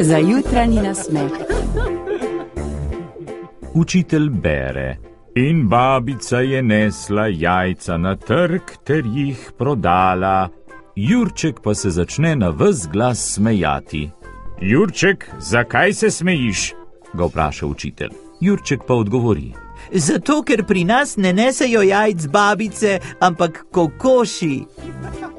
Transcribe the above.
Za jutranji nasmeh. Učitelj bere: In babica je nesla jajca na trg ter jih prodala. Jurček pa se začne na ves glas smejati. Jurček, zakaj se smejiš? Ga vpraša učitelj. Jurček pa odgovori: Zato, ker pri nas ne nesejo jajc babice, ampak kokoši.